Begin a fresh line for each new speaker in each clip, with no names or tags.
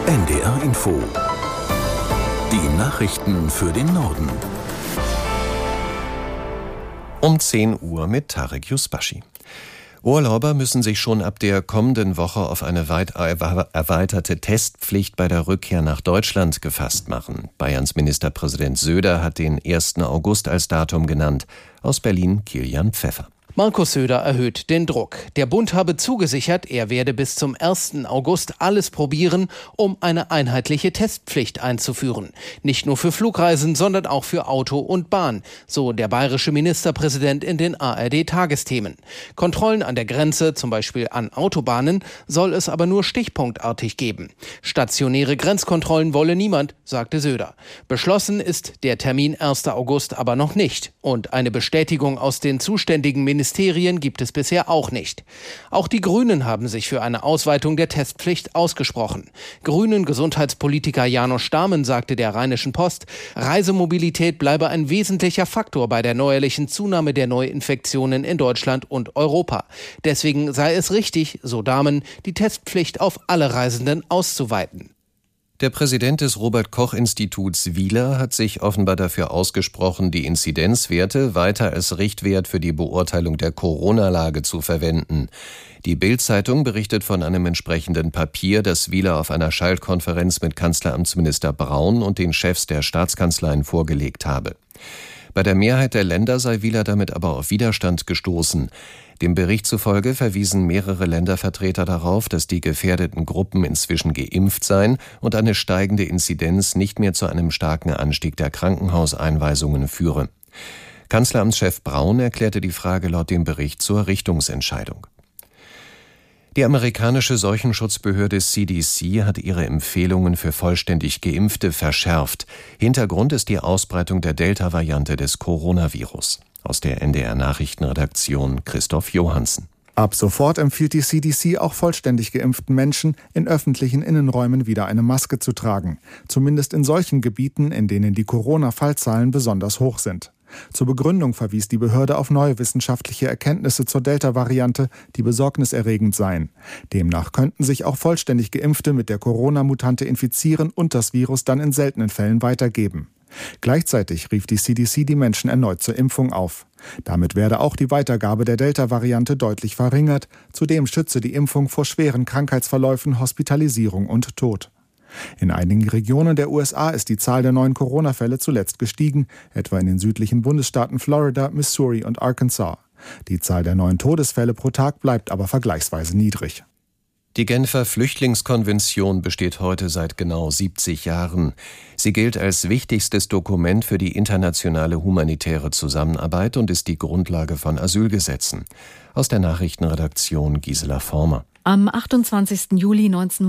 NDR Info. Die Nachrichten für den Norden.
Um 10 Uhr mit Tarek Yusbashi. Urlauber müssen sich schon ab der kommenden Woche auf eine weit erweiterte Testpflicht bei der Rückkehr nach Deutschland gefasst machen. Bayerns Ministerpräsident Söder hat den 1. August als Datum genannt. Aus Berlin Kilian Pfeffer.
Markus Söder erhöht den Druck. Der Bund habe zugesichert, er werde bis zum 1. August alles probieren, um eine einheitliche Testpflicht einzuführen. Nicht nur für Flugreisen, sondern auch für Auto und Bahn, so der bayerische Ministerpräsident in den ARD-Tagesthemen. Kontrollen an der Grenze, zum Beispiel an Autobahnen, soll es aber nur stichpunktartig geben. Stationäre Grenzkontrollen wolle niemand, sagte Söder. Beschlossen ist der Termin 1. August aber noch nicht. Und eine Bestätigung aus den zuständigen Ministerien gibt es bisher auch nicht. Auch die Grünen haben sich für eine Ausweitung der Testpflicht ausgesprochen. Grünen-Gesundheitspolitiker Janosch Stamen sagte der Rheinischen Post, Reisemobilität bleibe ein wesentlicher Faktor bei der neuerlichen Zunahme der Neuinfektionen in Deutschland und Europa. Deswegen sei es richtig, so Dahmen, die Testpflicht auf alle Reisenden auszuweiten.
Der Präsident des Robert-Koch-Instituts Wieler hat sich offenbar dafür ausgesprochen, die Inzidenzwerte weiter als Richtwert für die Beurteilung der Corona-Lage zu verwenden. Die Bild-Zeitung berichtet von einem entsprechenden Papier, das Wieler auf einer Schaltkonferenz mit Kanzleramtsminister Braun und den Chefs der Staatskanzleien vorgelegt habe. Bei der Mehrheit der Länder sei Wieler damit aber auf Widerstand gestoßen. Dem Bericht zufolge verwiesen mehrere Ländervertreter darauf, dass die gefährdeten Gruppen inzwischen geimpft seien und eine steigende Inzidenz nicht mehr zu einem starken Anstieg der Krankenhauseinweisungen führe. Kanzleramtschef Braun erklärte die Frage laut dem Bericht zur Richtungsentscheidung. Die amerikanische Seuchenschutzbehörde CDC hat ihre Empfehlungen für vollständig Geimpfte verschärft. Hintergrund ist die Ausbreitung der Delta-Variante des Coronavirus. Aus der NDR-Nachrichtenredaktion Christoph Johansen.
Ab sofort empfiehlt die CDC auch vollständig geimpften Menschen in öffentlichen Innenräumen wieder eine Maske zu tragen. Zumindest in solchen Gebieten, in denen die Corona-Fallzahlen besonders hoch sind. Zur Begründung verwies die Behörde auf neue wissenschaftliche Erkenntnisse zur Delta-Variante, die besorgniserregend seien. Demnach könnten sich auch vollständig Geimpfte mit der Corona-Mutante infizieren und das Virus dann in seltenen Fällen weitergeben. Gleichzeitig rief die CDC die Menschen erneut zur Impfung auf. Damit werde auch die Weitergabe der Delta-Variante deutlich verringert. Zudem schütze die Impfung vor schweren Krankheitsverläufen, Hospitalisierung und Tod. In einigen Regionen der USA ist die Zahl der neuen Corona-Fälle zuletzt gestiegen, etwa in den südlichen Bundesstaaten Florida, Missouri und Arkansas. Die Zahl der neuen Todesfälle pro Tag bleibt aber vergleichsweise niedrig.
Die Genfer Flüchtlingskonvention besteht heute seit genau 70 Jahren. Sie gilt als wichtigstes Dokument für die internationale humanitäre Zusammenarbeit und ist die Grundlage von Asylgesetzen. Aus der Nachrichtenredaktion Gisela Former.
Am 28. Juli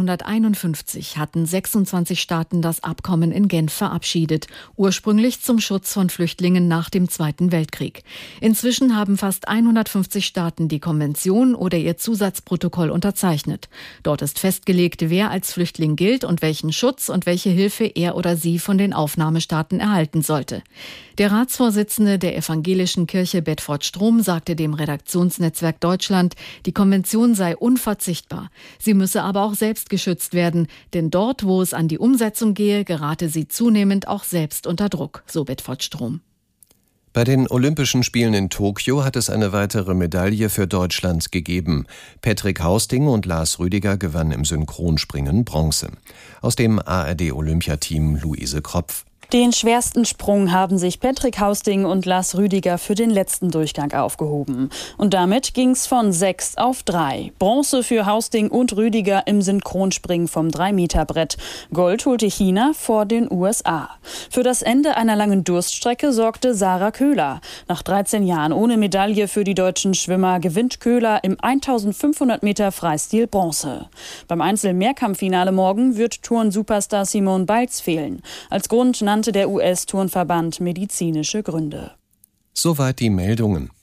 1951 hatten 26 Staaten das Abkommen in Genf verabschiedet, ursprünglich zum Schutz von Flüchtlingen nach dem Zweiten Weltkrieg. Inzwischen haben fast 150 Staaten die Konvention oder ihr Zusatzprotokoll unterzeichnet. Dort ist festgelegt, wer als Flüchtling gilt und welchen Schutz und welche Hilfe er oder sie von den Aufnahmestaaten erhalten sollte. Der Ratsvorsitzende der Evangelischen Kirche Bedford-Strom sagte dem Redaktionsnetzwerk Deutschland, die Konvention sei unverzichtbar. Sie müsse aber auch selbst geschützt werden, denn dort, wo es an die Umsetzung gehe, gerate sie zunehmend auch selbst unter Druck, so Bedford-Strom.
Bei den Olympischen Spielen in Tokio hat es eine weitere Medaille für Deutschland gegeben. Patrick Hausting und Lars Rüdiger gewannen im Synchronspringen Bronze. Aus dem ARD-Olympiateam Luise Kropf.
Den schwersten Sprung haben sich Patrick Hausting und Lars Rüdiger für den letzten Durchgang aufgehoben. Und damit ging's von 6 auf 3. Bronze für Hausting und Rüdiger im Synchronspringen vom 3-Meter-Brett. Gold holte China vor den USA. Für das Ende einer langen Durststrecke sorgte Sarah Köhler. Nach 13 Jahren ohne Medaille für die deutschen Schwimmer gewinnt Köhler im 1500 Meter Freistil Bronze. Beim Einzel-Mehrkampffinale morgen wird Turn-Superstar Simone Biles fehlen. Als Grund nannte der US-Turnverband medizinische Gründe.
Soweit die Meldungen.